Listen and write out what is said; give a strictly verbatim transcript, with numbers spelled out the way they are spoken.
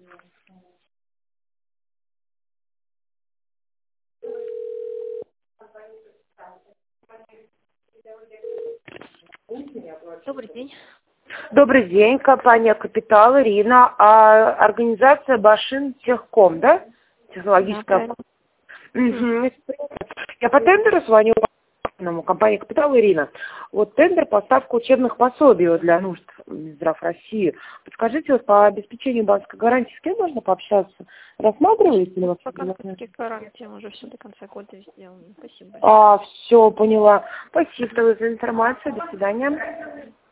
Добрый день. Добрый день, компания «Капитал», Ирина, а организация Башин Техком, да? Технологическая. Да, Угу. Я по тендеру звоню, компания «Капитал», Ирина. Вот тендер поставка учебных пособий для нужд Минздрав России. Подскажите, вот по обеспечению банковской гарантии с кем можно пообщаться? Рассматриваете ли вы? Пока таких гарантий уже все до конца года сделано. Спасибо. А, все, поняла. Спасибо за информацию. До свидания.